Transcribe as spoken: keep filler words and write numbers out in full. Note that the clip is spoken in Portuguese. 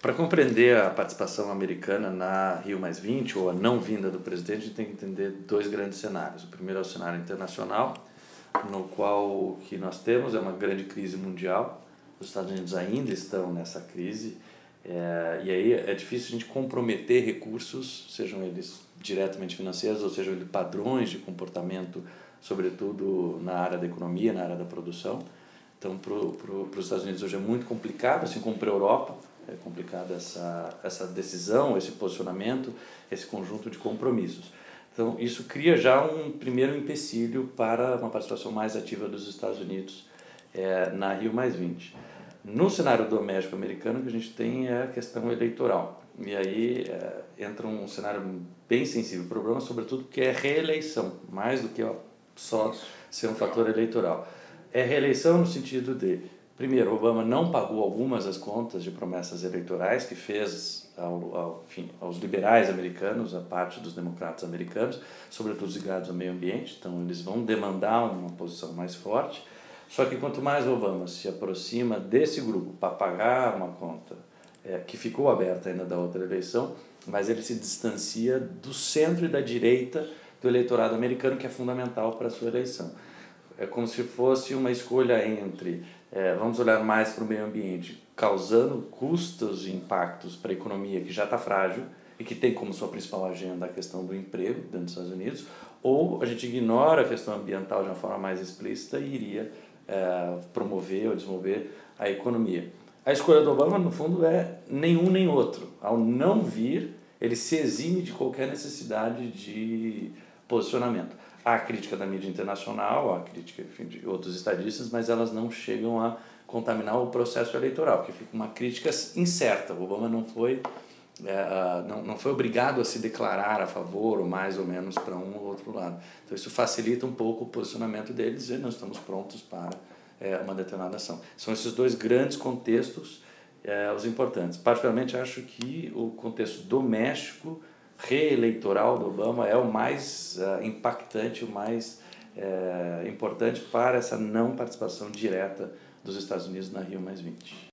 Para compreender a participação americana na Rio mais vinte, ou a não vinda do presidente, a gente tem que entender dois grandes cenários. O primeiro é o cenário internacional, no qual o que nós temos é uma grande crise mundial. Os Estados Unidos ainda estão nessa crise, é, e aí é difícil a gente comprometer recursos, sejam eles diretamente financeiros ou sejam eles padrões de comportamento, sobretudo na área da economia, na área da produção. Então, para pro, os Estados Unidos hoje é muito complicado, assim como para a Europa, é complicada essa, essa decisão, esse posicionamento, esse conjunto de compromissos. Então, isso cria já um primeiro empecilho para uma participação mais ativa dos Estados Unidos é, na Rio mais vinte. No cenário doméstico americano, o que a gente tem é a questão eleitoral. E aí é, entra um cenário bem sensível. O problema, sobretudo, que é reeleição, mais do que só ser um fator eleitoral. É reeleição no sentido de, primeiro, Obama não pagou algumas das contas de promessas eleitorais que fez ao, ao, enfim, aos liberais americanos, a parte dos democratas americanos, sobretudo ligados ao meio ambiente. Então, eles vão demandar uma posição mais forte. Só que quanto mais Obama se aproxima desse grupo para pagar uma conta é, que ficou aberta ainda da outra eleição, mais ele se distancia do centro e da direita do eleitorado americano, que é fundamental para a sua eleição. É como se fosse uma escolha entre, é, vamos olhar mais para o meio ambiente, causando custos e impactos para a economia que já está frágil e que tem como sua principal agenda a questão do emprego dentro dos Estados Unidos, ou a gente ignora a questão ambiental de uma forma mais explícita e iria é, promover ou desenvolver a economia. A escolha do Obama, no fundo, é nenhum nem outro. Ao não vir, ele se exime de qualquer necessidade de posicionamento. Há a crítica da mídia internacional, há a crítica, enfim, de outros estadistas, mas elas não chegam a contaminar o processo eleitoral, porque fica uma crítica incerta. O Obama não foi, é, não, não foi obrigado a se declarar a favor ou mais ou menos para um ou outro lado. Então isso facilita um pouco o posicionamento deles e nós estamos prontos para é, uma determinada ação. São esses dois grandes contextos é, os importantes. Particularmente acho que o contexto doméstico reeleitoral do Obama é o mais uh, impactante, o mais uh, importante para essa não participação direta dos Estados Unidos na Rio mais vinte.